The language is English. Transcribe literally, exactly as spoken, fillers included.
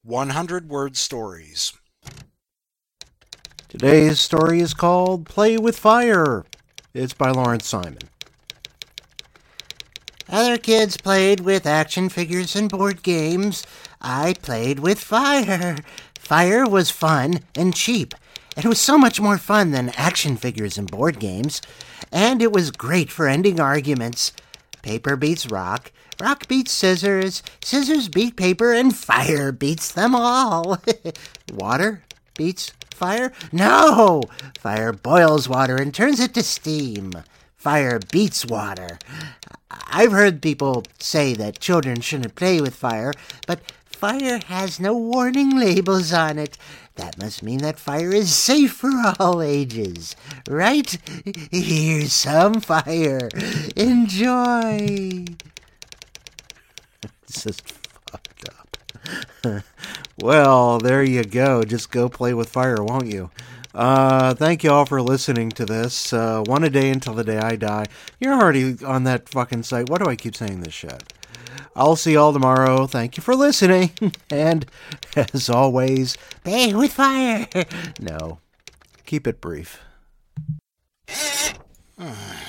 one hundred word stories. Today's story is called Play with Fire. It's by Lawrence Simon. Other kids played with action figures and board games. I played with fire. Fire was fun and cheap. It was so much more fun than action figures and board games. And it was great for ending arguments. Paper beats rock. Rock beats scissors. Scissors beat paper, and fire beats them all. Water beats fire? No! Fire boils water and turns it to steam. Fire beats water. I've heard people say that children shouldn't play with fire, but fire has no warning labels on it. That must mean that fire is safe for all ages, right? Here's some fire. Enjoy. It's just fucked up. Well, there you go. Just go play with fire, won't you? Uh, thank you all for listening to this. Uh, one a day until the day I die. You're already on that fucking site. Why do I keep saying this shit? I'll see y'all tomorrow. Thank you for listening. And, as always, play with fire. No. Keep it brief.